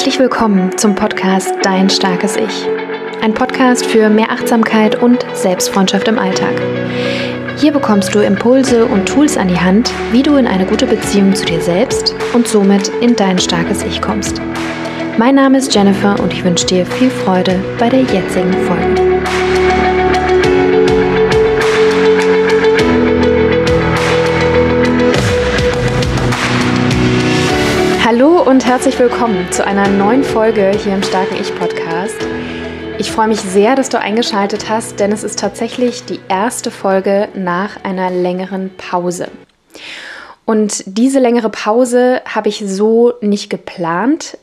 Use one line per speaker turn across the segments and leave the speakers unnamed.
Herzlich willkommen zum Podcast Dein starkes Ich. Ein Podcast für mehr Achtsamkeit und Selbstfreundschaft im Alltag. Hier bekommst du Impulse und Tools an die Hand, wie du in eine gute Beziehung zu dir selbst und somit in dein starkes Ich kommst. Mein Name ist Jennifer und ich wünsche dir viel Freude bei der jetzigen Folge. Hallo und herzlich willkommen zu einer neuen Folge hier im Starken Ich Podcast. Ich freue mich sehr, dass du eingeschaltet hast, denn es ist tatsächlich die erste Folge nach einer längeren Pause. Und diese längere Pause habe ich so nicht geplant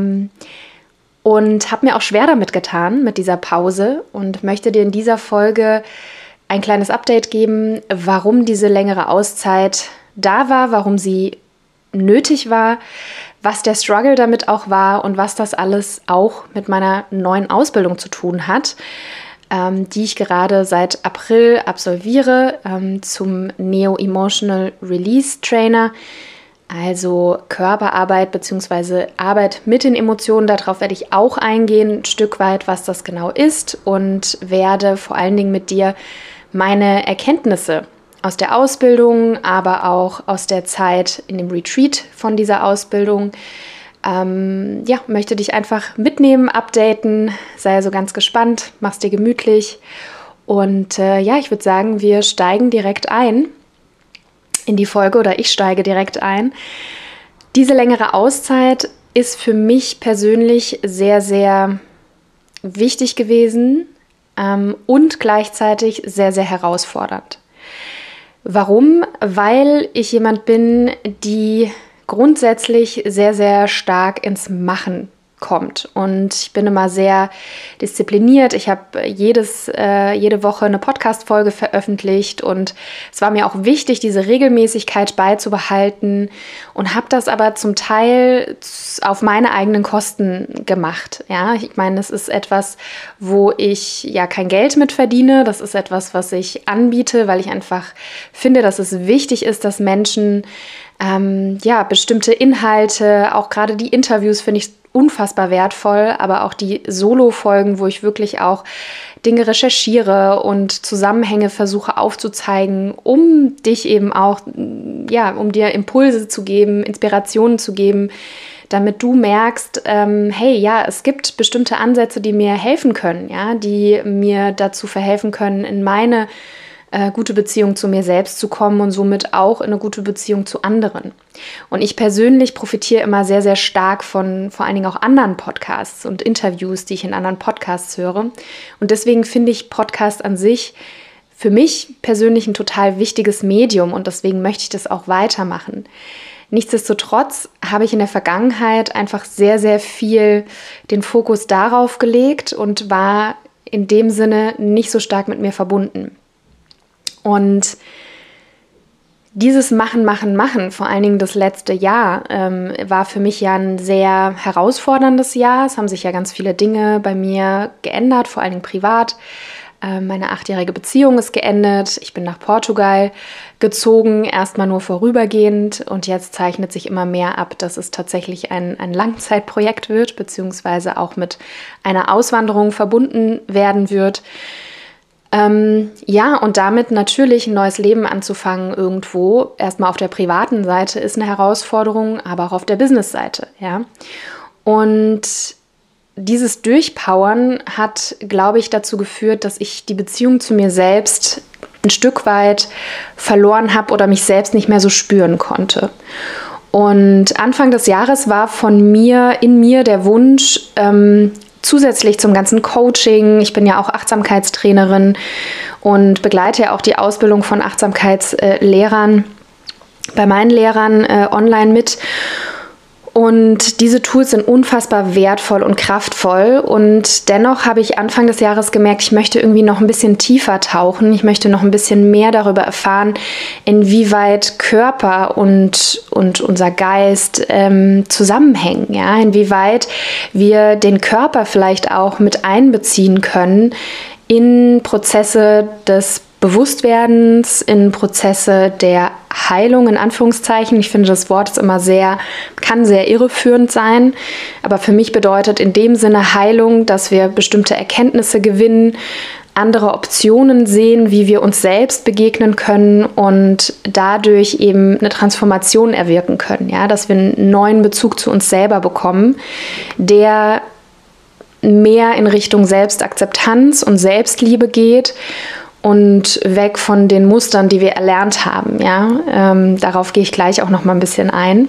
und habe mir auch schwer damit getan, mit dieser Pause, und möchte dir in dieser Folge ein kleines Update geben, warum diese längere Auszeit da war, warum sie nötig war, was der Struggle damit auch war und was das alles auch mit meiner neuen Ausbildung zu tun hat, die ich gerade seit April absolviere, zum Neo-Emotional Release Trainer, also Körperarbeit bzw. Arbeit mit den Emotionen. Darauf werde ich auch eingehen, ein Stück weit, was das genau ist, und werde vor allen Dingen mit dir meine Erkenntnisse aus der Ausbildung, aber auch aus der Zeit in dem Retreat von dieser Ausbildung, möchte dich einfach mitnehmen, updaten. Sei also ganz gespannt, mach's dir gemütlich. Und ich würde sagen, wir steigen direkt ein in die Folge, oder ich steige direkt ein. Diese längere Auszeit ist für mich persönlich sehr, sehr wichtig gewesen und gleichzeitig sehr, sehr herausfordernd. Warum? Weil ich jemand bin, die grundsätzlich sehr, sehr stark ins Machen kommt. Und ich bin immer sehr diszipliniert. Ich habe jede Woche eine Podcast-Folge veröffentlicht, und es war mir auch wichtig, diese Regelmäßigkeit beizubehalten, und habe das aber zum Teil auf meine eigenen Kosten gemacht. Ja, ich meine, es ist etwas, wo ich ja kein Geld mit verdiene. Das ist etwas, was ich anbiete, weil ich einfach finde, dass es wichtig ist, dass Menschen bestimmte Inhalte, auch gerade die Interviews finde ich unfassbar wertvoll, aber auch die Solo-Folgen, wo ich wirklich auch Dinge recherchiere und Zusammenhänge versuche aufzuzeigen, um dich eben auch, um dir Impulse zu geben, Inspirationen zu geben, damit du merkst, es gibt bestimmte Ansätze, die mir helfen können, die mir dazu verhelfen können, in meine gute Beziehung zu mir selbst zu kommen und somit auch in eine gute Beziehung zu anderen. Und ich persönlich profitiere immer sehr, sehr stark von vor allen Dingen auch anderen Podcasts und Interviews, die ich in anderen Podcasts höre. Und deswegen finde ich Podcast an sich für mich persönlich ein total wichtiges Medium, und deswegen möchte ich das auch weitermachen. Nichtsdestotrotz habe ich in der Vergangenheit einfach sehr, sehr viel den Fokus darauf gelegt und war in dem Sinne nicht so stark mit mir verbunden. Und dieses Machen, vor allen Dingen das letzte Jahr, war für mich ja ein sehr herausforderndes Jahr. Es haben sich ja ganz viele Dinge bei mir geändert, vor allen Dingen privat. Meine 8-jährige Beziehung ist geendet. Ich bin nach Portugal gezogen, erstmal nur vorübergehend. Und jetzt zeichnet sich immer mehr ab, dass es tatsächlich ein Langzeitprojekt wird, beziehungsweise auch mit einer Auswanderung verbunden werden wird. Und damit natürlich ein neues Leben anzufangen irgendwo, erstmal auf der privaten Seite, ist eine Herausforderung, aber auch auf der Business-Seite, ja. Und dieses Durchpowern hat, glaube ich, dazu geführt, dass ich die Beziehung zu mir selbst ein Stück weit verloren habe oder mich selbst nicht mehr so spüren konnte. Und Anfang des Jahres war in mir der Wunsch, zusätzlich zum ganzen Coaching, ich bin ja auch Achtsamkeitstrainerin und begleite ja auch die Ausbildung von Achtsamkeitslehrern bei meinen Lehrern online mit. Und diese Tools sind unfassbar wertvoll und kraftvoll. Und dennoch habe ich Anfang des Jahres gemerkt, ich möchte irgendwie noch ein bisschen tiefer tauchen. Ich möchte noch ein bisschen mehr darüber erfahren, inwieweit Körper und unser Geist zusammenhängen. Ja? Inwieweit wir den Körper vielleicht auch mit einbeziehen können in Prozesse des Bewusstwerdens, in Prozesse der Heilung, in Anführungszeichen. Ich finde, das Wort ist immer kann sehr irreführend sein. Aber für mich bedeutet in dem Sinne Heilung, dass wir bestimmte Erkenntnisse gewinnen, andere Optionen sehen, wie wir uns selbst begegnen können und dadurch eben eine Transformation erwirken können. Ja? Dass wir einen neuen Bezug zu uns selber bekommen, der mehr in Richtung Selbstakzeptanz und Selbstliebe geht und weg von den Mustern, die wir erlernt haben. Ja? Darauf gehe ich gleich auch noch mal ein bisschen ein.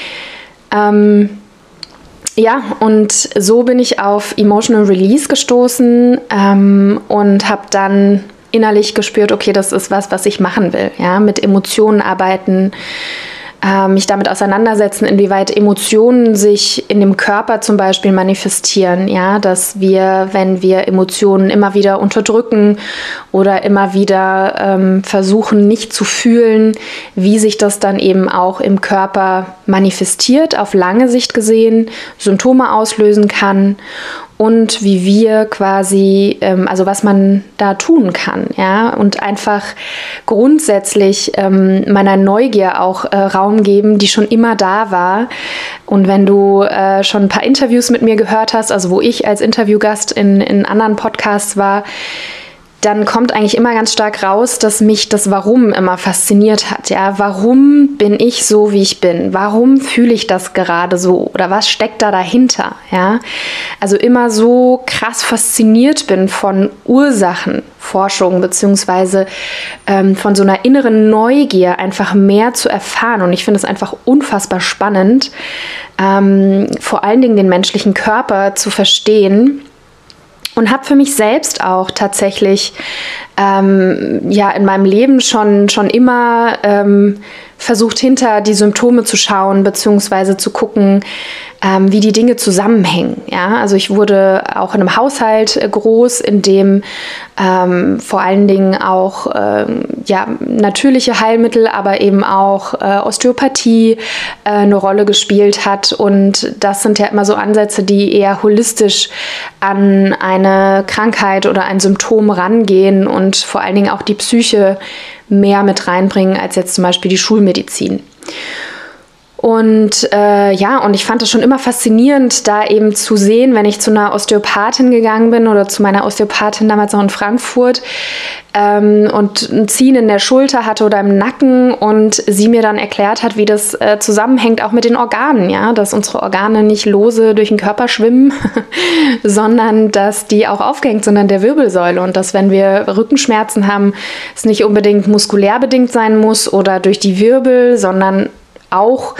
Ja, und so bin ich auf Emotional Release gestoßen und habe dann innerlich gespürt, okay, das ist was ich machen will. Ja? Mit Emotionen arbeiten, mich damit auseinandersetzen, inwieweit Emotionen sich in dem Körper zum Beispiel manifestieren. Ja? Dass wir, wenn wir Emotionen immer wieder unterdrücken oder immer wieder versuchen, nicht zu fühlen, wie sich das dann eben auch im Körper manifestiert, auf lange Sicht gesehen, Symptome auslösen kann. Und wie wir quasi, also was man da tun kann, ja, und einfach grundsätzlich meiner Neugier auch Raum geben, die schon immer da war. Und wenn du schon ein paar Interviews mit mir gehört hast, also wo ich als Interviewgast in anderen Podcasts war, dann kommt eigentlich immer ganz stark raus, dass mich das Warum immer fasziniert hat. Ja, warum bin ich so, wie ich bin? Warum fühle ich das gerade so? Oder was steckt da dahinter? Ja, also immer so krass fasziniert bin von Ursachenforschung beziehungsweise von so einer inneren Neugier, einfach mehr zu erfahren. Und ich finde es einfach unfassbar spannend, vor allen Dingen den menschlichen Körper zu verstehen. Und habe für mich selbst auch tatsächlich in meinem Leben schon immer versucht, hinter die Symptome zu schauen, beziehungsweise zu gucken, wie die Dinge zusammenhängen. Ja? Also ich wurde auch in einem Haushalt groß, in dem vor allen Dingen auch natürliche Heilmittel, aber eben auch Osteopathie eine Rolle gespielt hat. Und das sind ja immer so Ansätze, die eher holistisch an eine Krankheit oder ein Symptom rangehen und vor allen Dingen auch die Psyche mehr mit reinbringen als jetzt zum Beispiel die Schulmedizin. Und und ich fand es schon immer faszinierend, da eben zu sehen, wenn ich zu einer Osteopathin gegangen bin oder zu meiner Osteopathin damals noch in Frankfurt und ein Ziehen in der Schulter hatte oder im Nacken und sie mir dann erklärt hat, wie das zusammenhängt auch mit den Organen, ja, dass unsere Organe nicht lose durch den Körper schwimmen, sondern dass die auch aufgehängt sind an der Wirbelsäule und dass, wenn wir Rückenschmerzen haben, es nicht unbedingt muskulär bedingt sein muss oder durch die Wirbel, sondern auch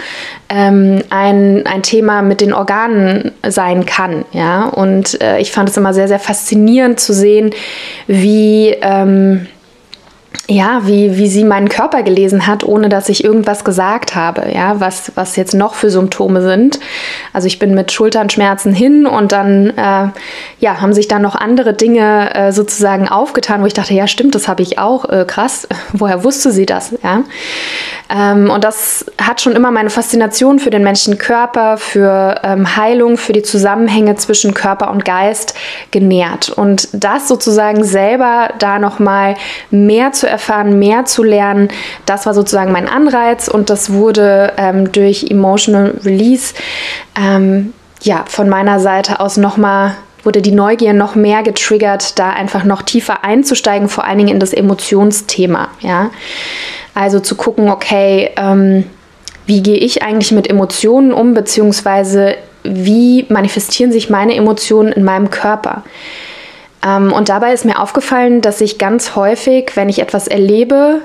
ein Thema mit den Organen sein kann. Ja? Und ich fand es immer sehr, sehr faszinierend zu sehen, wie sie meinen Körper gelesen hat, ohne dass ich irgendwas gesagt habe, ja, was jetzt noch für Symptome sind. Also ich bin mit Schulternschmerzen hin und dann haben sich dann noch andere Dinge sozusagen aufgetan, wo ich dachte, ja stimmt, das habe ich auch, krass, woher wusste sie das? Ja? Und das hat schon immer meine Faszination für den menschlichen Körper, für Heilung, für die Zusammenhänge zwischen Körper und Geist genährt. Und das sozusagen selber da nochmal mehr zu erfahren, mehr zu lernen, das war sozusagen mein Anreiz und das wurde durch Emotional Release von meiner Seite aus wurde die Neugier noch mehr getriggert, da einfach noch tiefer einzusteigen, vor allen Dingen in das Emotionsthema. Ja? Also zu gucken, okay, wie gehe ich eigentlich mit Emotionen um, beziehungsweise wie manifestieren sich meine Emotionen in meinem Körper? Und dabei ist mir aufgefallen, dass ich ganz häufig, wenn ich etwas erlebe,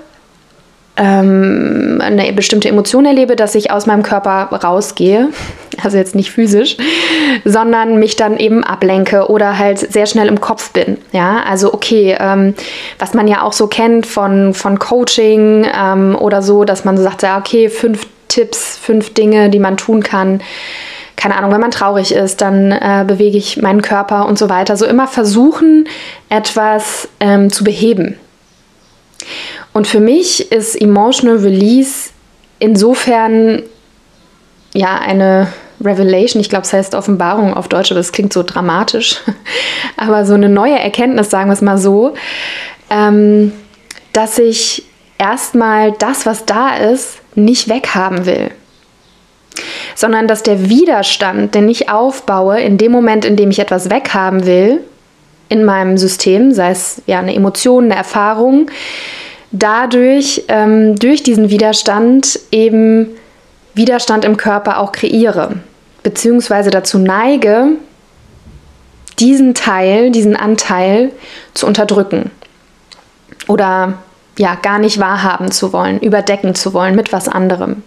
eine bestimmte Emotion erlebe, dass ich aus meinem Körper rausgehe, also jetzt nicht physisch, sondern mich dann eben ablenke oder halt sehr schnell im Kopf bin. Ja, also okay, was man ja auch so kennt von Coaching oder so, dass man so sagt, ja okay, 5 Tipps, 5 Dinge, die man tun kann. Keine Ahnung, wenn man traurig ist, dann bewege ich meinen Körper und so weiter. So immer versuchen, etwas zu beheben. Und für mich ist Emotional Release insofern eine Revelation, ich glaube, es heißt Offenbarung auf Deutsch, aber das klingt so dramatisch, aber so eine neue Erkenntnis, sagen wir es mal so, dass ich erstmal das, was da ist, nicht weghaben will, sondern dass der Widerstand, den ich aufbaue, in dem Moment, in dem ich etwas weghaben will, in meinem System, sei es ja eine Emotion, eine Erfahrung, dadurch, durch diesen Widerstand eben Widerstand im Körper auch kreiere, beziehungsweise dazu neige, diesen Anteil zu unterdrücken oder ja, gar nicht wahrhaben zu wollen, überdecken zu wollen mit was anderem.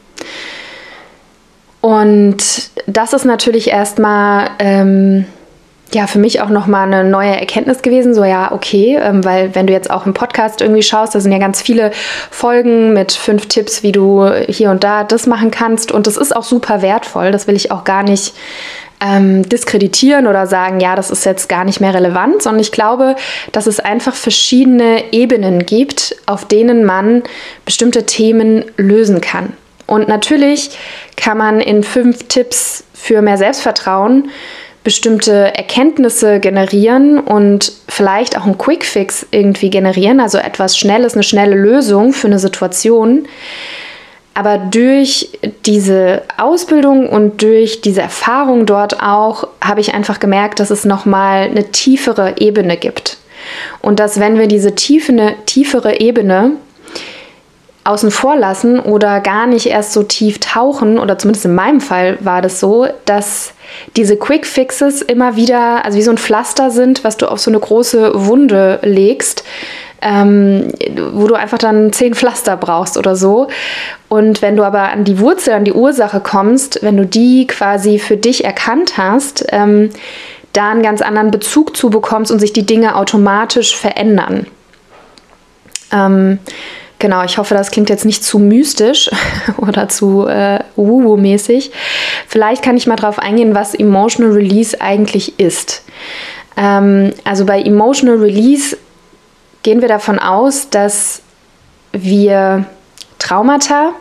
Und das ist natürlich erstmal für mich auch nochmal eine neue Erkenntnis gewesen, so ja, okay, weil wenn du jetzt auch im Podcast irgendwie schaust, da sind ja ganz viele Folgen mit 5 Tipps, wie du hier und da das machen kannst, und das ist auch super wertvoll, das will ich auch gar nicht diskreditieren oder sagen, ja, das ist jetzt gar nicht mehr relevant, sondern ich glaube, dass es einfach verschiedene Ebenen gibt, auf denen man bestimmte Themen lösen kann. Und natürlich kann man in 5 Tipps für mehr Selbstvertrauen bestimmte Erkenntnisse generieren und vielleicht auch einen Quick-Fix irgendwie generieren, also etwas Schnelles, eine schnelle Lösung für eine Situation. Aber durch diese Ausbildung und durch diese Erfahrung dort auch habe ich einfach gemerkt, dass es nochmal eine tiefere Ebene gibt. Und dass, wenn wir diese tiefere Ebene außen vor lassen oder gar nicht erst so tief tauchen, oder zumindest in meinem Fall war das so, dass diese Quick Fixes immer wieder, also wie so ein Pflaster sind, was du auf so eine große Wunde legst, wo du einfach dann 10 Pflaster brauchst oder so. Und wenn du aber an die Wurzel, an die Ursache kommst, wenn du die quasi für dich erkannt hast, da einen ganz anderen Bezug zu bekommst und sich die Dinge automatisch verändern. Genau, ich hoffe, das klingt jetzt nicht zu mystisch oder zu Woo-Woo-mäßig. Vielleicht kann ich mal drauf eingehen, was Emotional Release eigentlich ist. Also bei Emotional Release gehen wir davon aus, dass wir Traumata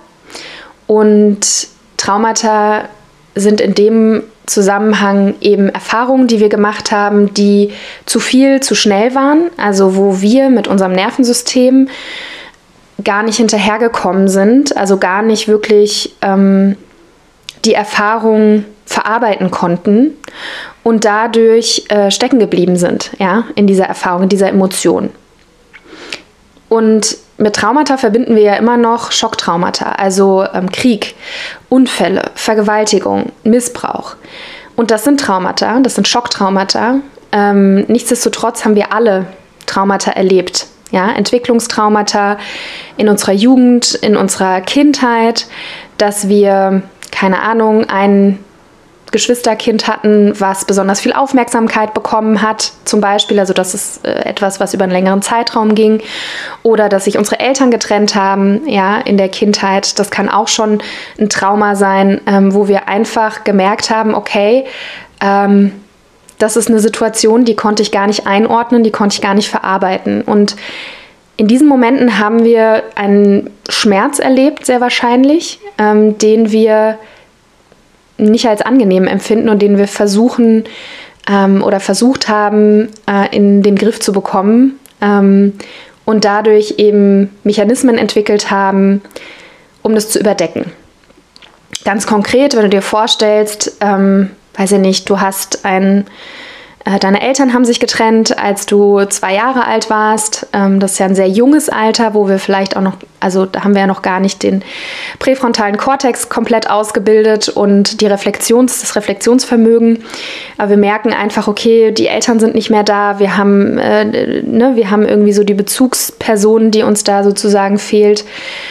sind in dem Zusammenhang eben Erfahrungen, die wir gemacht haben, die zu viel, zu schnell waren, also wo wir mit unserem Nervensystem gar nicht hinterhergekommen sind, also gar nicht wirklich die Erfahrung verarbeiten konnten und dadurch stecken geblieben sind, ja, in dieser Erfahrung, in dieser Emotion. Und mit Traumata verbinden wir ja immer noch Schocktraumata, also Krieg, Unfälle, Vergewaltigung, Missbrauch. Und das sind Traumata, das sind Schocktraumata. Nichtsdestotrotz haben wir alle Traumata erlebt. Ja, Entwicklungstraumata in unserer Jugend, in unserer Kindheit, dass wir, keine Ahnung, ein Geschwisterkind hatten, was besonders viel Aufmerksamkeit bekommen hat, zum Beispiel, also das ist etwas, was über einen längeren Zeitraum ging, oder dass sich unsere Eltern getrennt haben, ja, in der Kindheit. Das kann auch schon ein Trauma sein, wo wir einfach gemerkt haben, okay, das ist eine Situation, die konnte ich gar nicht einordnen, die konnte ich gar nicht verarbeiten. Und in diesen Momenten haben wir einen Schmerz erlebt, sehr wahrscheinlich, den wir nicht als angenehm empfinden und den wir versucht haben, in den Griff zu bekommen, und dadurch eben Mechanismen entwickelt haben, um das zu überdecken. Ganz konkret, wenn du dir vorstellst, weiß ich nicht, du hast deine Eltern haben sich getrennt, als du 2 Jahre alt warst. Das ist ja ein sehr junges Alter, wo wir vielleicht auch noch, also da haben wir ja noch gar nicht den präfrontalen Kortex komplett ausgebildet und das Reflexionsvermögen. Aber wir merken einfach, okay, die Eltern sind nicht mehr da. Wir haben irgendwie so die Bezugsperson, die uns da sozusagen fehlt.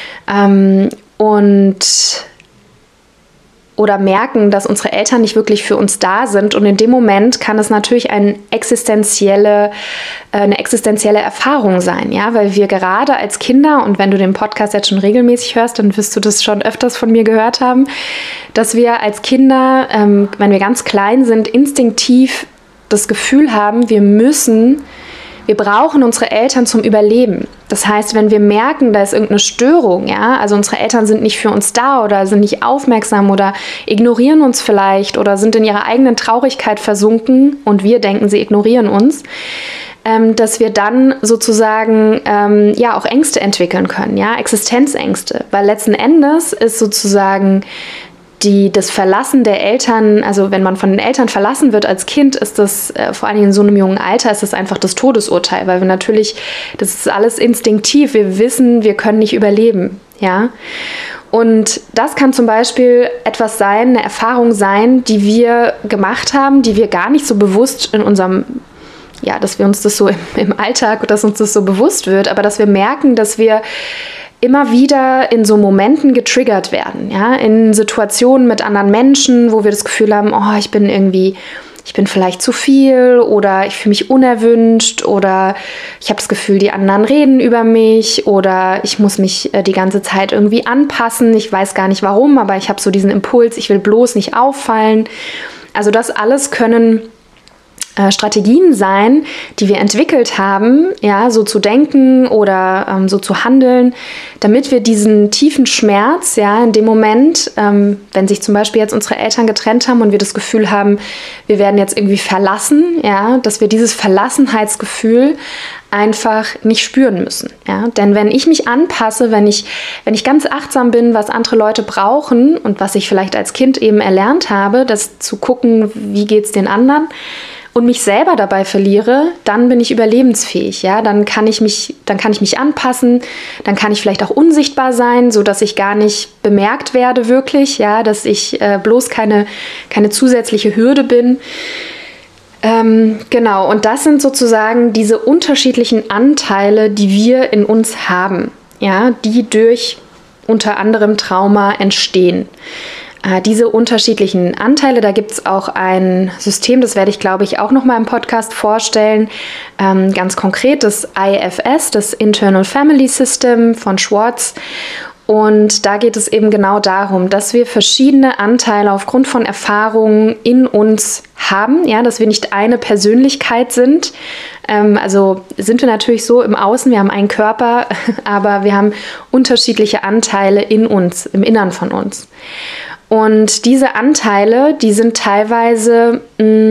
Oder merken, dass unsere Eltern nicht wirklich für uns da sind. Und in dem Moment kann es natürlich eine existenzielle Erfahrung sein, ja, weil wir gerade als Kinder, und wenn du den Podcast jetzt schon regelmäßig hörst, dann wirst du das schon öfters von mir gehört haben, dass wir als Kinder, wenn wir ganz klein sind, instinktiv das Gefühl haben, wir brauchen unsere Eltern zum Überleben. Das heißt, wenn wir merken, da ist irgendeine Störung, ja, also unsere Eltern sind nicht für uns da oder sind nicht aufmerksam oder ignorieren uns vielleicht oder sind in ihrer eigenen Traurigkeit versunken und wir denken, sie ignorieren uns, dass wir dann sozusagen ja auch Ängste entwickeln können, ja, Existenzängste, weil letzten Endes ist sozusagen das Verlassen der Eltern, also wenn man von den Eltern verlassen wird als Kind, ist das vor allem in so einem jungen Alter, ist das einfach das Todesurteil, weil wir natürlich, das ist alles instinktiv, wir wissen, wir können nicht überleben, ja. Und das kann zum Beispiel etwas sein, eine Erfahrung sein, die wir gemacht haben, die wir gar nicht so bewusst in unserem, ja, dass wir uns das so im Alltag, dass uns das so bewusst wird, aber dass wir merken, dass wir immer wieder in so Momenten getriggert werden, ja, in Situationen mit anderen Menschen, wo wir das Gefühl haben, oh, ich bin vielleicht zu viel oder ich fühle mich unerwünscht oder ich habe das Gefühl, die anderen reden über mich oder ich muss mich die ganze Zeit irgendwie anpassen. Ich weiß gar nicht warum, aber ich habe so diesen Impuls, ich will bloß nicht auffallen. Also das alles können Strategien sein, die wir entwickelt haben, ja, so zu denken oder so zu handeln, damit wir diesen tiefen Schmerz, ja, in dem Moment, wenn sich zum Beispiel jetzt unsere Eltern getrennt haben und wir das Gefühl haben, wir werden jetzt irgendwie verlassen, ja, dass wir dieses Verlassenheitsgefühl einfach nicht spüren müssen, ja, denn wenn ich mich anpasse, wenn ich ganz achtsam bin, was andere Leute brauchen und was ich vielleicht als Kind eben erlernt habe, das zu gucken, wie geht's den anderen, und mich selber dabei verliere, dann bin ich überlebensfähig, ja, dann kann ich mich anpassen, dann kann ich vielleicht auch unsichtbar sein, so dass ich gar nicht bemerkt werde wirklich, ja, dass ich bloß keine zusätzliche Hürde bin. Genau, und das sind sozusagen diese unterschiedlichen Anteile, die wir in uns haben, ja, die durch unter anderem Trauma entstehen. Diese unterschiedlichen Anteile, da gibt es auch ein System, das werde ich, glaube ich, auch nochmal im Podcast vorstellen, ganz konkret das IFS, das Internal Family System von Schwartz. Und da geht es eben genau darum, dass wir verschiedene Anteile aufgrund von Erfahrungen in uns haben, ja, dass wir nicht eine Persönlichkeit sind. Also sind wir natürlich so im Außen, wir haben einen Körper, aber wir haben unterschiedliche Anteile in uns, im Innern von uns. Und diese Anteile, die sind teilweise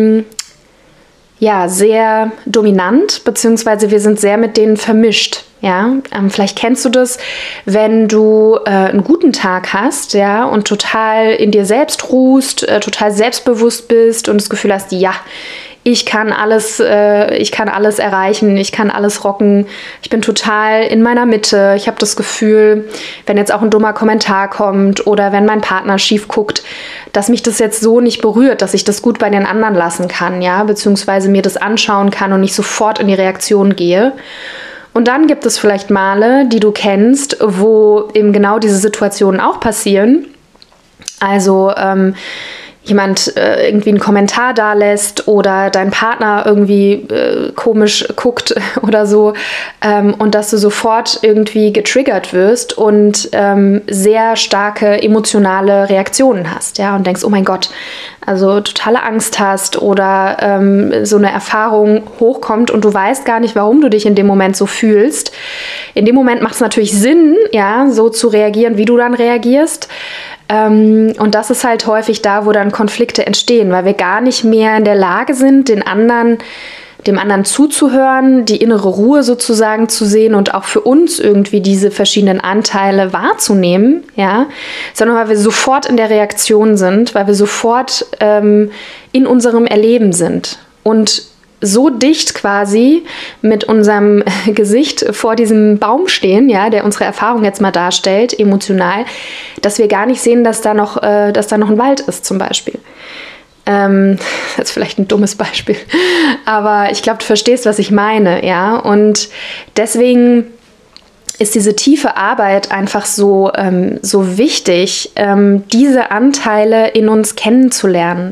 ja, sehr dominant, beziehungsweise wir sind sehr mit denen vermischt. Ja, vielleicht kennst du das, wenn du einen guten Tag hast, ja, und total in dir selbst ruhst, total selbstbewusst bist und das Gefühl hast, ja, ich kann alles erreichen, ich kann alles rocken, ich bin total in meiner Mitte. Ich habe das Gefühl, wenn jetzt auch ein dummer Kommentar kommt oder wenn mein Partner schief guckt, dass mich das jetzt so nicht berührt, dass ich das gut bei den anderen lassen kann, ja, beziehungsweise mir das anschauen kann und nicht sofort in die Reaktion gehe. Und dann gibt es vielleicht Male, die du kennst, wo eben genau diese Situationen auch passieren. Also jemand irgendwie einen Kommentar da lässt oder dein Partner irgendwie komisch guckt oder so und dass du sofort irgendwie getriggert wirst und sehr starke emotionale Reaktionen hast, ja, und denkst, oh mein Gott, also totale Angst hast oder so eine Erfahrung hochkommt und du weißt gar nicht, warum du dich in dem Moment so fühlst. In dem Moment macht es natürlich Sinn, ja, so zu reagieren, wie du dann reagierst. Und das ist halt häufig da, wo dann Konflikte entstehen, weil wir gar nicht mehr in der Lage sind, dem anderen zuzuhören, die innere Ruhe sozusagen zu sehen und auch für uns irgendwie diese verschiedenen Anteile wahrzunehmen, ja, sondern weil wir sofort in der Reaktion sind, weil wir sofort in unserem Erleben sind und so dicht quasi mit unserem Gesicht vor diesem Baum stehen, ja, der unsere Erfahrung jetzt mal darstellt, emotional, dass wir gar nicht sehen, dass da noch ein Wald ist zum Beispiel. Das ist vielleicht ein dummes Beispiel, aber ich glaube, du verstehst, was ich meine, ja, und deswegen ist diese tiefe Arbeit einfach so wichtig, diese Anteile in uns kennenzulernen.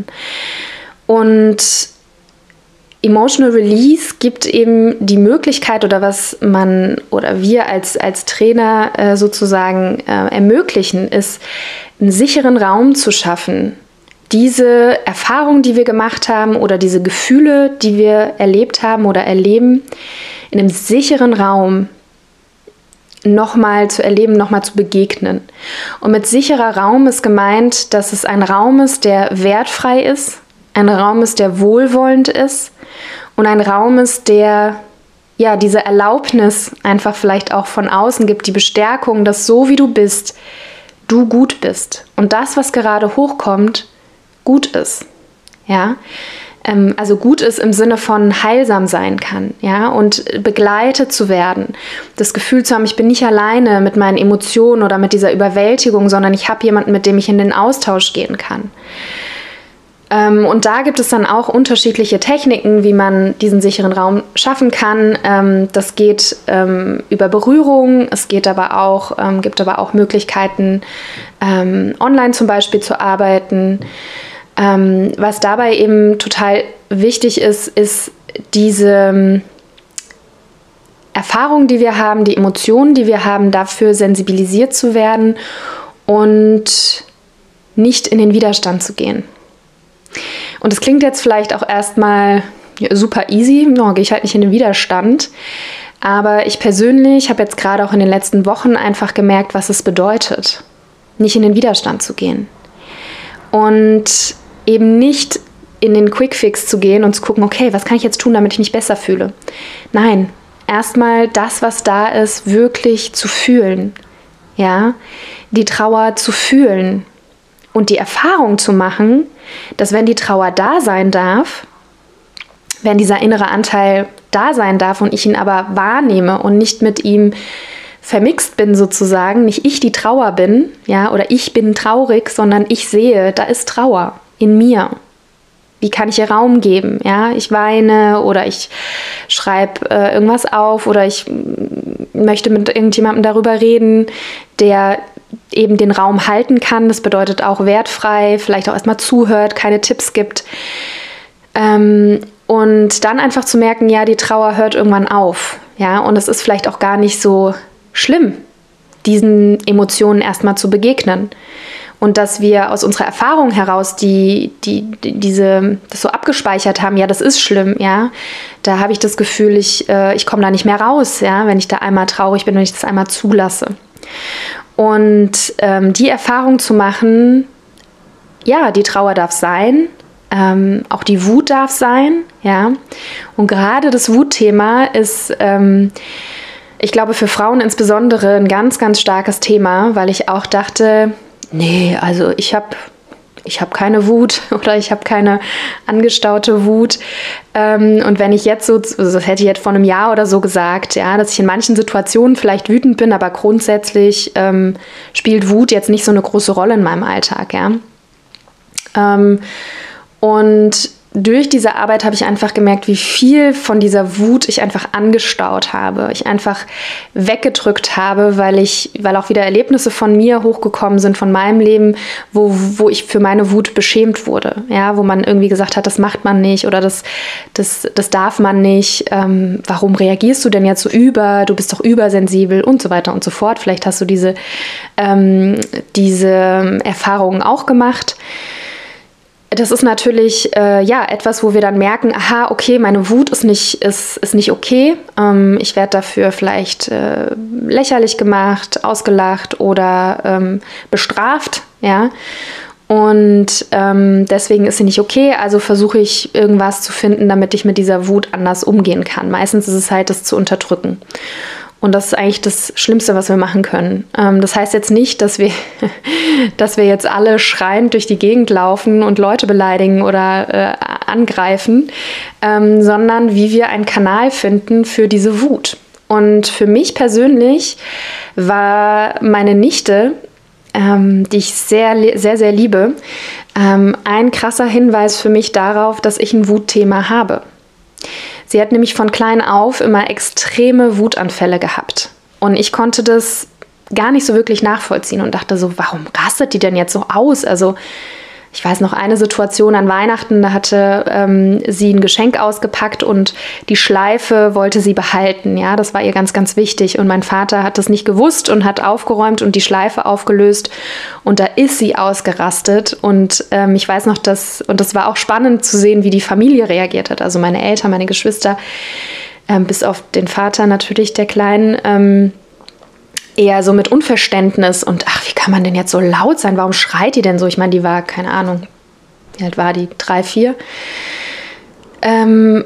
Und Emotional Release gibt eben die Möglichkeit oder was man oder wir als Trainer sozusagen ermöglichen, ist, einen sicheren Raum zu schaffen. Diese Erfahrungen, die wir gemacht haben oder diese Gefühle, die wir erlebt haben oder erleben, in einem sicheren Raum nochmal zu erleben, nochmal zu begegnen. Und mit sicherer Raum ist gemeint, dass es ein Raum ist, der wertfrei ist, ein Raum ist, der wohlwollend ist und ein Raum ist, der ja, diese Erlaubnis einfach vielleicht auch von außen gibt, die Bestärkung, dass so wie du bist, du gut bist und das, was gerade hochkommt, gut ist. Ja, also gut ist im Sinne von heilsam sein kann, ja, und begleitet zu werden, das Gefühl zu haben, ich bin nicht alleine mit meinen Emotionen oder mit dieser Überwältigung, sondern ich habe jemanden, mit dem ich in den Austausch gehen kann. Und da gibt es dann auch unterschiedliche Techniken, wie man diesen sicheren Raum schaffen kann. Das geht über Berührung, es geht aber auch, gibt aber auch Möglichkeiten, online zum Beispiel zu arbeiten. Was dabei eben total wichtig ist, ist diese Erfahrung, die wir haben, die Emotionen, die wir haben, dafür sensibilisiert zu werden und nicht in den Widerstand zu gehen. Und das klingt jetzt vielleicht auch erstmal super easy, gehe ich halt nicht in den Widerstand. Aber ich persönlich habe jetzt gerade auch in den letzten Wochen einfach gemerkt, was es bedeutet, nicht in den Widerstand zu gehen. Und eben nicht in den Quickfix zu gehen und zu gucken, okay, was kann ich jetzt tun, damit ich mich besser fühle? Nein, erstmal das, was da ist, wirklich zu fühlen. Ja, die Trauer zu fühlen und die Erfahrung zu machen, dass wenn die Trauer da sein darf, wenn dieser innere Anteil da sein darf und ich ihn aber wahrnehme und nicht mit ihm vermixt bin sozusagen, nicht ich die Trauer bin, ja, oder ich bin traurig, sondern ich sehe, da ist Trauer in mir. Wie kann ich ihr Raum geben? Ja, ich weine oder ich schreibe irgendwas auf oder ich möchte mit irgendjemandem darüber reden, der eben den Raum halten kann. Das bedeutet auch wertfrei, vielleicht auch erstmal zuhört, keine Tipps gibt. Und dann einfach zu merken, ja, die Trauer hört irgendwann auf. Ja, und es ist vielleicht auch gar nicht so schlimm, diesen Emotionen erstmal zu begegnen. Und dass wir aus unserer Erfahrung heraus das so abgespeichert haben, ja, das ist schlimm, ja. Da habe ich das Gefühl, ich komme da nicht mehr raus, ja, wenn ich da einmal traurig bin, wenn ich das einmal zulasse. Und die Erfahrung zu machen, ja, die Trauer darf sein, auch die Wut darf sein, ja. Und gerade das Wutthema ist, ich glaube, für Frauen insbesondere ein ganz, ganz starkes Thema, weil ich auch dachte, nee, also ich hab keine Wut oder ich habe keine angestaute Wut. Und wenn ich jetzt so, das hätte ich jetzt vor einem Jahr oder so gesagt, ja, dass ich in manchen Situationen vielleicht wütend bin, aber grundsätzlich spielt Wut jetzt nicht so eine große Rolle in meinem Alltag, ja. Und durch diese Arbeit habe ich einfach gemerkt, wie viel von dieser Wut ich einfach angestaut habe. Ich einfach weggedrückt habe, weil auch wieder Erlebnisse von mir hochgekommen sind, von meinem Leben, wo ich für meine Wut beschämt wurde. Ja, wo man irgendwie gesagt hat, das macht man nicht oder das darf man nicht. Warum reagierst du denn jetzt so du bist doch übersensibel und so weiter und so fort. Vielleicht hast du diese Erfahrungen auch gemacht. Das ist natürlich etwas, wo wir dann merken, aha, okay, meine Wut ist nicht okay. Ich werde dafür vielleicht lächerlich gemacht, ausgelacht oder bestraft, ja. Und deswegen ist sie nicht okay. Also versuche ich irgendwas zu finden, damit ich mit dieser Wut anders umgehen kann. Meistens ist es halt, das zu unterdrücken. Und das ist eigentlich das Schlimmste, was wir machen können. Das heißt jetzt nicht, dass wir jetzt alle schreiend durch die Gegend laufen und Leute beleidigen oder angreifen, sondern wie wir einen Kanal finden für diese Wut. Und für mich persönlich war meine Nichte, die ich sehr, sehr, sehr liebe, ein krasser Hinweis für mich darauf, dass ich ein Wutthema habe. Sie hat nämlich von klein auf immer extreme Wutanfälle gehabt. Und ich konnte das gar nicht so wirklich nachvollziehen und dachte so, warum rastet die denn jetzt so aus? Also ich weiß noch eine Situation an Weihnachten, da hatte sie ein Geschenk ausgepackt und die Schleife wollte sie behalten. Ja, das war ihr ganz, ganz wichtig. Und mein Vater hat das nicht gewusst und hat aufgeräumt und die Schleife aufgelöst. Und da ist sie ausgerastet. Und ich weiß noch, das war auch spannend zu sehen, wie die Familie reagiert hat. Also meine Eltern, meine Geschwister, bis auf den Vater natürlich, der Kleinen, eher so mit Unverständnis und ach, wie kann man denn jetzt so laut sein? Warum schreit die denn so? Ich meine, die war, keine Ahnung, wie alt war die? 3, 4.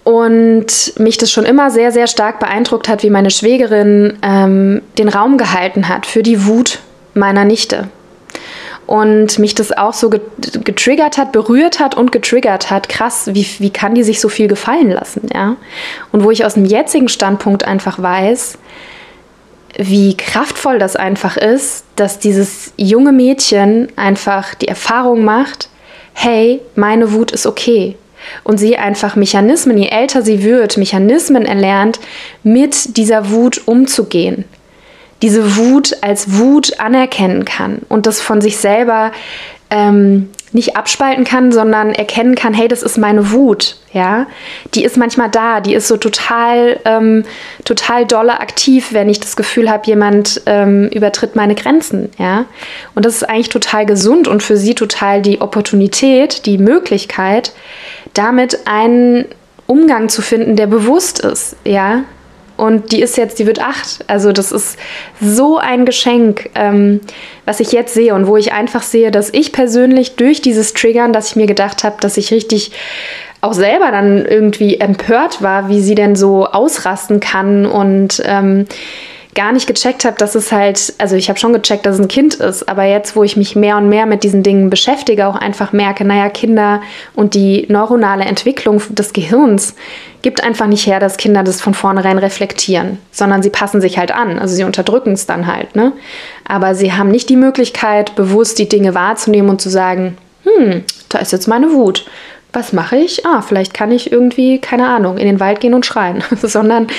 Und mich das schon immer sehr, sehr stark beeindruckt hat, wie meine Schwägerin den Raum gehalten hat für die Wut meiner Nichte. Und mich das auch so getriggert hat, berührt hat und getriggert hat. Krass, wie kann die sich so viel gefallen lassen? Ja? Und wo ich aus dem jetzigen Standpunkt einfach weiß, wie kraftvoll das einfach ist, dass dieses junge Mädchen einfach die Erfahrung macht, hey, meine Wut ist okay. Und sie einfach Mechanismen, je älter sie wird, Mechanismen erlernt, mit dieser Wut umzugehen. Diese Wut als Wut anerkennen kann und das von sich selber nicht abspalten kann, sondern erkennen kann, hey, das ist meine Wut, ja, die ist manchmal da, die ist so total dolle aktiv, wenn ich das Gefühl habe, jemand übertritt meine Grenzen, ja, und das ist eigentlich total gesund und für sie total die Opportunität, die Möglichkeit, damit einen Umgang zu finden, der bewusst ist, ja. Und die wird 8. Also das ist so ein Geschenk, was ich jetzt sehe und wo ich einfach sehe, dass ich persönlich durch dieses Triggern, dass ich mir gedacht habe, dass ich richtig auch selber dann irgendwie empört war, wie sie denn so ausrasten kann und gar nicht gecheckt habe, dass es halt, also ich habe schon gecheckt, dass es ein Kind ist, aber jetzt, wo ich mich mehr und mehr mit diesen Dingen beschäftige, auch einfach merke, naja, Kinder und die neuronale Entwicklung des Gehirns gibt einfach nicht her, dass Kinder das von vornherein reflektieren, sondern sie passen sich halt an, also sie unterdrücken es dann halt, ne? Aber sie haben nicht die Möglichkeit, bewusst die Dinge wahrzunehmen und zu sagen, da ist jetzt meine Wut. Was mache ich? Vielleicht kann ich irgendwie, keine Ahnung, in den Wald gehen und schreien, sondern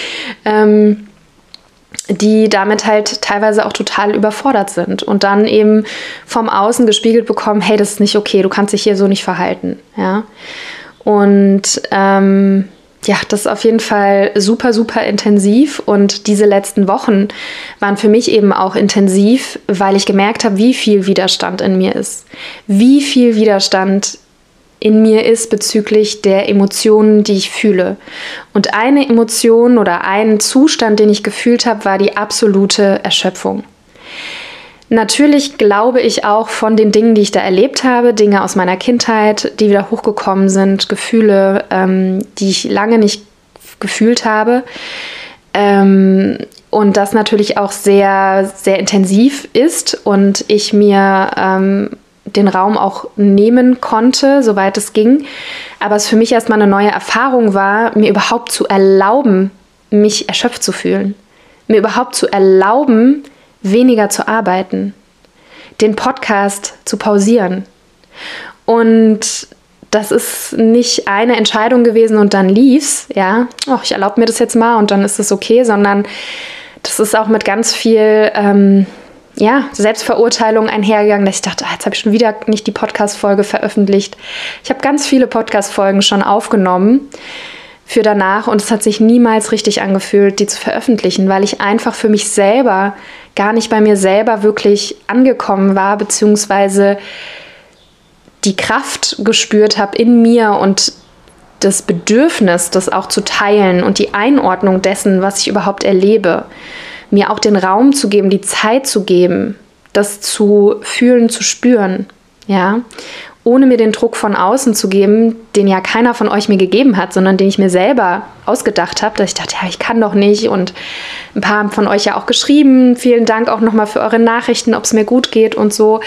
die damit halt teilweise auch total überfordert sind und dann eben vom Außen gespiegelt bekommen, hey, das ist nicht okay, du kannst dich hier so nicht verhalten. Ja? Und das ist auf jeden Fall super, super intensiv und diese letzten Wochen waren für mich eben auch intensiv, weil ich gemerkt habe, wie viel Widerstand in mir ist. Wie viel Widerstand in mir ist bezüglich der Emotionen, die ich fühle. Und eine Emotion oder ein Zustand, den ich gefühlt habe, war die absolute Erschöpfung. Natürlich glaube ich auch von den Dingen, die ich da erlebt habe, Dinge aus meiner Kindheit, die wieder hochgekommen sind, Gefühle, die ich lange nicht gefühlt habe. Und das natürlich auch sehr, sehr intensiv ist und ich mir den Raum auch nehmen konnte, soweit es ging. Aber es für mich erstmal eine neue Erfahrung war, mir überhaupt zu erlauben, mich erschöpft zu fühlen. Mir überhaupt zu erlauben, weniger zu arbeiten. Den Podcast zu pausieren. Und das ist nicht eine Entscheidung gewesen und dann lief's, ja. Ich erlaube mir das jetzt mal und dann ist es okay, sondern das ist auch mit ganz viel Selbstverurteilung einhergegangen, dass ich dachte, jetzt habe ich schon wieder nicht die Podcast-Folge veröffentlicht. Ich habe ganz viele Podcast-Folgen schon aufgenommen für danach und es hat sich niemals richtig angefühlt, die zu veröffentlichen, weil ich einfach für mich selber gar nicht bei mir selber wirklich angekommen war, beziehungsweise die Kraft gespürt habe in mir und das Bedürfnis, das auch zu teilen und die Einordnung dessen, was ich überhaupt erlebe. Mir auch den Raum zu geben, die Zeit zu geben, das zu fühlen, zu spüren, ja, ohne mir den Druck von außen zu geben, den ja keiner von euch mir gegeben hat, sondern den ich mir selber ausgedacht habe, dass ich dachte, ich kann doch nicht und ein paar haben von euch ja auch geschrieben, vielen Dank auch nochmal für eure Nachrichten, ob es mir gut geht und so,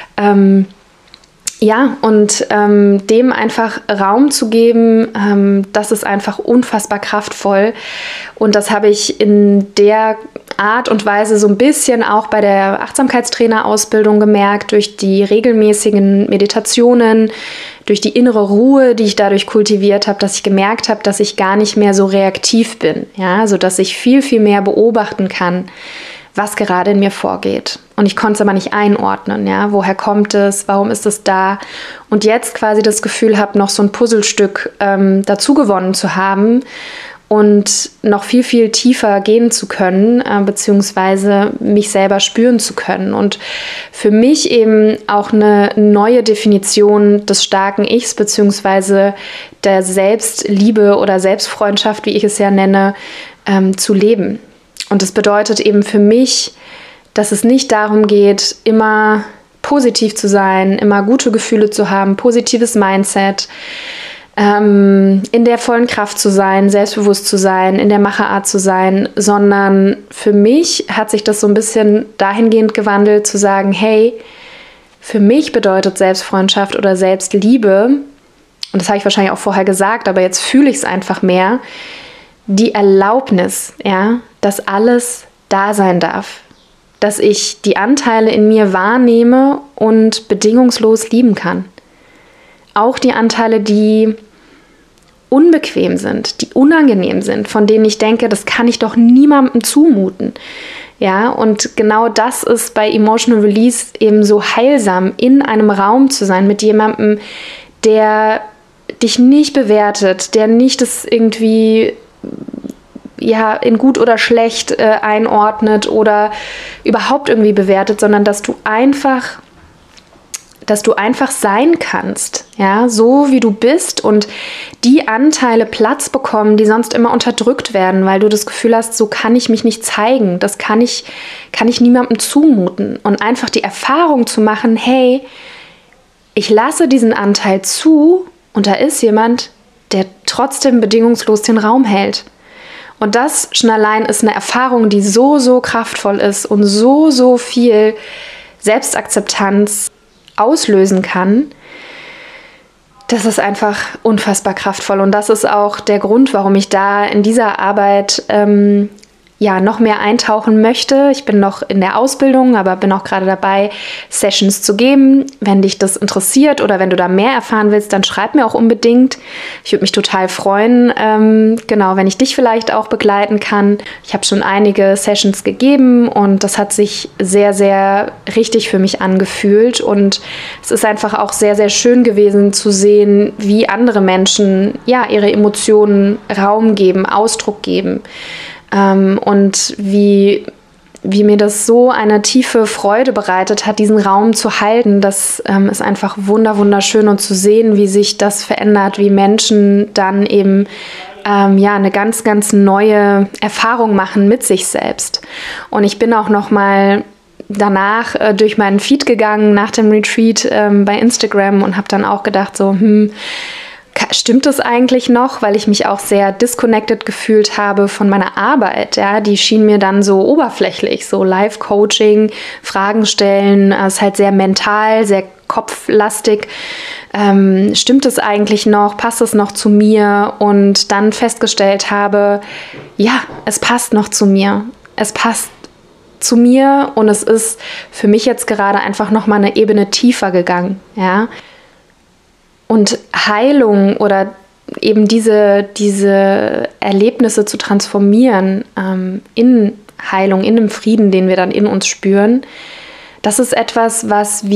dem einfach Raum zu geben, das ist einfach unfassbar kraftvoll und das habe ich in der Art und Weise so ein bisschen auch bei der Achtsamkeitstrainer-Ausbildung gemerkt, durch die regelmäßigen Meditationen, durch die innere Ruhe, die ich dadurch kultiviert habe, dass ich gemerkt habe, dass ich gar nicht mehr so reaktiv bin, ja, sodass ich viel, viel mehr beobachten kann, was gerade in mir vorgeht. Und ich konnte es aber nicht einordnen, ja, woher kommt es, warum ist es da? Und jetzt quasi das Gefühl habe, noch so ein Puzzlestück dazu gewonnen zu haben und noch viel, viel tiefer gehen zu können, beziehungsweise mich selber spüren zu können. Und für mich eben auch eine neue Definition des starken Ichs, beziehungsweise der Selbstliebe oder Selbstfreundschaft, wie ich es ja nenne, zu leben. Und das bedeutet eben für mich, dass es nicht darum geht, immer positiv zu sein, immer gute Gefühle zu haben, positives Mindset, in der vollen Kraft zu sein, selbstbewusst zu sein, in der Macherart zu sein, sondern für mich hat sich das so ein bisschen dahingehend gewandelt, zu sagen, hey, für mich bedeutet Selbstfreundschaft oder Selbstliebe, und das habe ich wahrscheinlich auch vorher gesagt, aber jetzt fühle ich es einfach mehr, die Erlaubnis, ja, dass alles da sein darf, dass ich die Anteile in mir wahrnehme und bedingungslos lieben kann. Auch die Anteile, die unbequem sind, die unangenehm sind, von denen ich denke, das kann ich doch niemandem zumuten. Ja, und genau das ist bei Emotional Release eben so heilsam, in einem Raum zu sein mit jemandem, der dich nicht bewertet, der nicht das irgendwie in gut oder schlecht einordnet oder überhaupt irgendwie bewertet, sondern dass du einfach sein kannst, ja, so wie du bist und die Anteile Platz bekommen, die sonst immer unterdrückt werden, weil du das Gefühl hast, so kann ich mich nicht zeigen, das kann ich niemandem zumuten. Und einfach die Erfahrung zu machen, hey, ich lasse diesen Anteil zu und da ist jemand, der trotzdem bedingungslos den Raum hält. Und das schon allein ist eine Erfahrung, die so, so kraftvoll ist und so, so viel Selbstakzeptanz auslösen kann. Das ist einfach unfassbar kraftvoll. Und das ist auch der Grund, warum ich da in dieser Arbeit noch mehr eintauchen möchte. Ich bin noch in der Ausbildung, aber bin auch gerade dabei, Sessions zu geben. Wenn dich das interessiert oder wenn du da mehr erfahren willst, dann schreib mir auch unbedingt. Ich würde mich total freuen, wenn ich dich vielleicht auch begleiten kann. Ich habe schon einige Sessions gegeben und das hat sich sehr, sehr richtig für mich angefühlt. Und es ist einfach auch sehr, sehr schön gewesen zu sehen, wie andere Menschen ihre Emotionen Raum geben, Ausdruck geben. Und wie mir das so eine tiefe Freude bereitet hat, diesen Raum zu halten, das ist einfach wunderschön und zu sehen, wie sich das verändert, wie Menschen dann eben eine ganz, ganz neue Erfahrung machen mit sich selbst. Und ich bin auch noch mal danach durch meinen Feed gegangen, nach dem Retreat bei Instagram und habe dann auch gedacht, so, stimmt das eigentlich noch? Weil ich mich auch sehr disconnected gefühlt habe von meiner Arbeit. Ja? Die schien mir dann so oberflächlich, so Live-Coaching, Fragen stellen, ist halt sehr mental, sehr kopflastig. Stimmt es eigentlich noch? Passt es noch zu mir? Und dann festgestellt habe, ja, es passt noch zu mir. Es passt zu mir und es ist für mich jetzt gerade einfach nochmal eine Ebene tiefer gegangen. Ja? Und Heilung oder eben diese Erlebnisse zu transformieren in Heilung, in dem Frieden, den wir dann in uns spüren, das ist etwas, was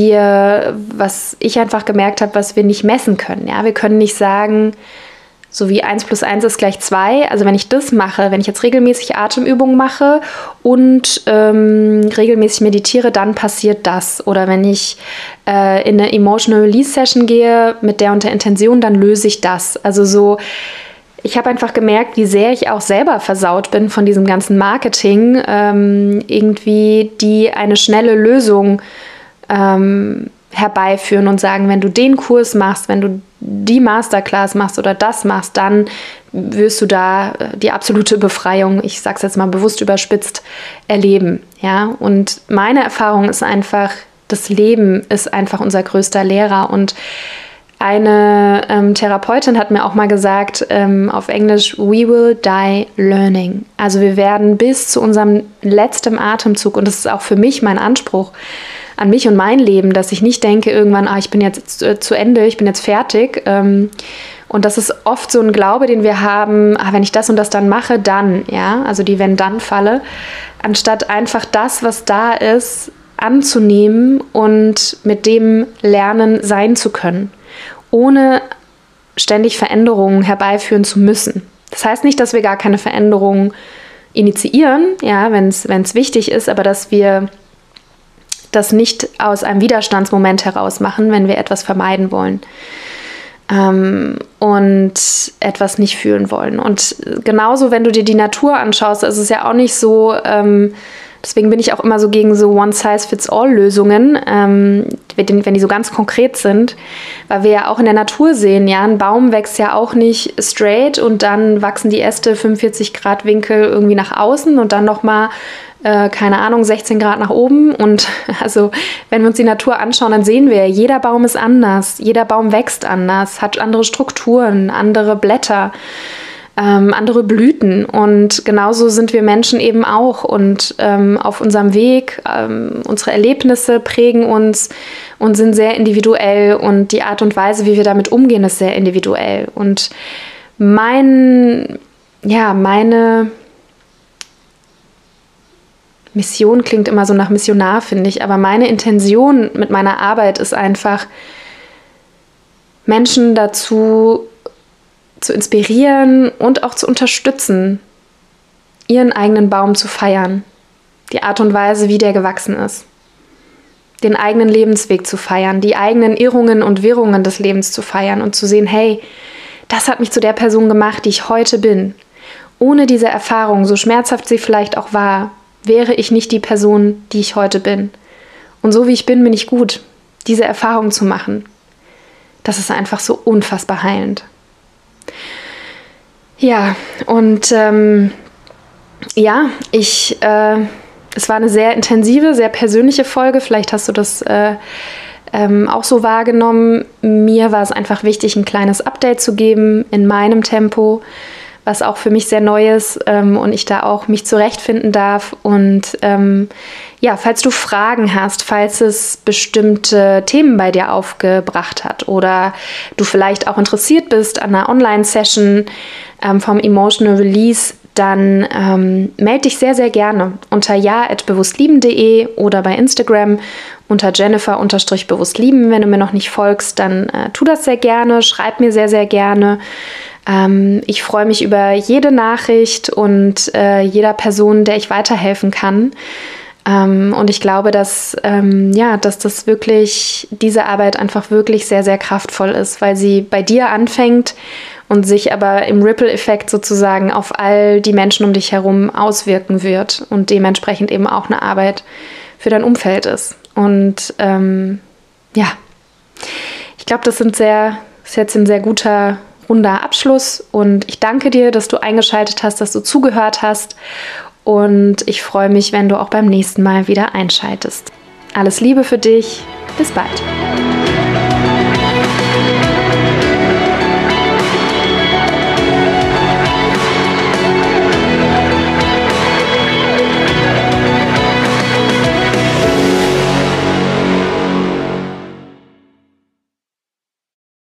ich einfach gemerkt habe, was wir nicht messen können. Ja? Wir können nicht sagen, so wie 1 + 1 ist gleich 2. Also wenn ich das mache, wenn ich jetzt regelmäßig Atemübungen mache und regelmäßig meditiere, dann passiert das. Oder wenn ich in eine Emotional Release Session gehe mit der und der Intention, dann löse ich das. Also so, ich habe einfach gemerkt, wie sehr ich auch selber versaut bin von diesem ganzen Marketing, irgendwie die eine schnelle Lösung herbeiführen und sagen, wenn du den Kurs machst, wenn du die Masterclass machst oder das machst, dann wirst du da die absolute Befreiung, ich sage es jetzt mal bewusst überspitzt, erleben. Ja? Und meine Erfahrung ist einfach, das Leben ist einfach unser größter Lehrer. Und eine Therapeutin hat mir auch mal gesagt, auf Englisch, we will die learning. Also wir werden bis zu unserem letzten Atemzug, und das ist auch für mich mein Anspruch an mich und mein Leben, dass ich nicht denke irgendwann, ich bin jetzt zu Ende, ich bin jetzt fertig. Und das ist oft so ein Glaube, den wir haben, wenn ich das und das dann mache, dann, ja, also die Wenn-Dann-Falle, anstatt einfach das, was da ist, anzunehmen und mit dem lernen, sein zu können, ohne ständig Veränderungen herbeiführen zu müssen. Das heißt nicht, dass wir gar keine Veränderungen initiieren, ja, wenn es wichtig ist, aber dass wir das nicht aus einem Widerstandsmoment heraus machen, wenn wir etwas vermeiden wollen und etwas nicht fühlen wollen. Und genauso, wenn du dir die Natur anschaust, ist es ja auch nicht so, Deswegen bin ich auch immer so gegen so One-Size-Fits-All-Lösungen, wenn die so ganz konkret sind, weil wir ja auch in der Natur sehen, ja, ein Baum wächst ja auch nicht straight und dann wachsen die Äste 45 Grad Winkel irgendwie nach außen und dann nochmal, keine Ahnung, 16 Grad nach oben. Und also, wenn wir uns die Natur anschauen, dann sehen wir, jeder Baum ist anders, jeder Baum wächst anders, hat andere Strukturen, andere Blätter, andere Blüten, und genauso sind wir Menschen eben auch, und auf unserem Weg, unsere Erlebnisse prägen uns und sind sehr individuell, und die Art und Weise, wie wir damit umgehen, ist sehr individuell. Und meine Mission klingt immer so nach Missionar, finde ich, aber meine Intention mit meiner Arbeit ist einfach, Menschen dazu zu inspirieren und auch zu unterstützen, ihren eigenen Baum zu feiern, die Art und Weise, wie der gewachsen ist, den eigenen Lebensweg zu feiern, die eigenen Irrungen und Wirrungen des Lebens zu feiern und zu sehen, hey, das hat mich zu der Person gemacht, die ich heute bin. Ohne diese Erfahrung, so schmerzhaft sie vielleicht auch war, wäre ich nicht die Person, die ich heute bin. Und so wie ich bin ich gut. Diese Erfahrung zu machen, das ist einfach so unfassbar heilend. Ja, und es war eine sehr intensive, sehr persönliche Folge. Vielleicht hast du das auch so wahrgenommen. Mir war es einfach wichtig, ein kleines Update zu geben in meinem Tempo, was auch für mich sehr neu ist, und ich da auch mich zurechtfinden darf. Und falls du Fragen hast, falls es bestimmte Themen bei dir aufgebracht hat oder du vielleicht auch interessiert bist an einer Online-Session vom Emotional Release, dann melde dich sehr, sehr gerne unter ja@bewusstlieben.de oder bei Instagram unter Jennifer_bewusstlieben. Wenn du mir noch nicht folgst, dann tu das sehr gerne, schreib mir sehr, sehr gerne. Ich freue mich über jede Nachricht und jeder Person, der ich weiterhelfen kann. Und ich glaube, dass das wirklich, diese Arbeit einfach wirklich sehr, sehr kraftvoll ist, weil sie bei dir anfängt und sich aber im Ripple-Effekt sozusagen auf all die Menschen um dich herum auswirken wird und dementsprechend eben auch eine Arbeit für dein Umfeld ist. Und ich glaube, das ist jetzt ein sehr guter, runder Abschluss, und ich danke dir, dass du eingeschaltet hast, dass du zugehört hast, und ich freue mich, wenn du auch beim nächsten Mal wieder einschaltest. Alles Liebe für dich, bis bald.